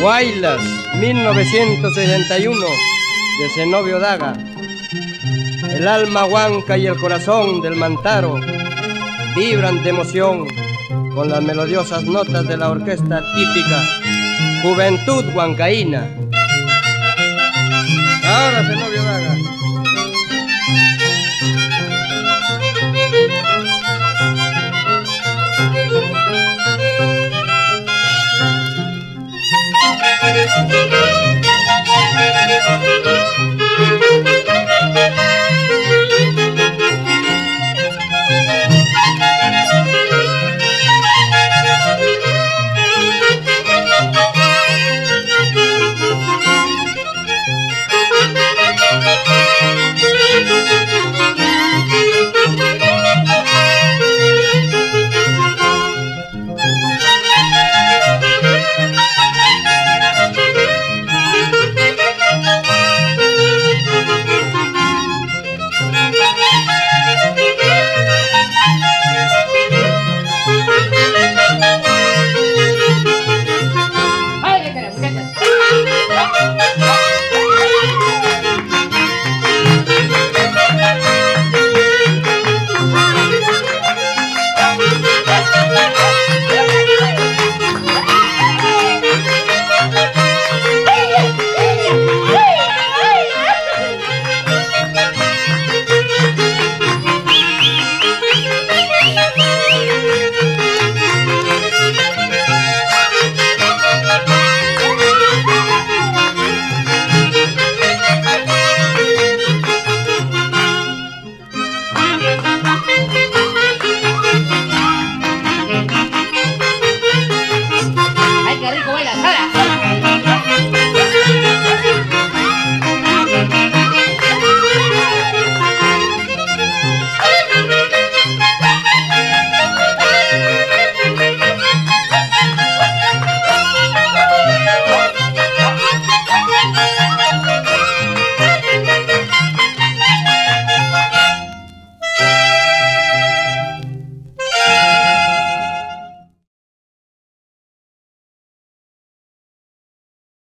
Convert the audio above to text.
Huaylas, 1961, de Zenobio Daga. El alma huanca y el corazón del mantaro vibran de emoción con las melodiosas notas de la orquesta típica Juventud Huancaína. Ahora Zenobio Daga.